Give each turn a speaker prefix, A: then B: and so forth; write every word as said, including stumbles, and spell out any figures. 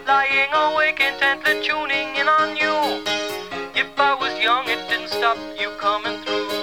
A: lying awake intently tuning in on you. If I was young, it didn't stop you coming through.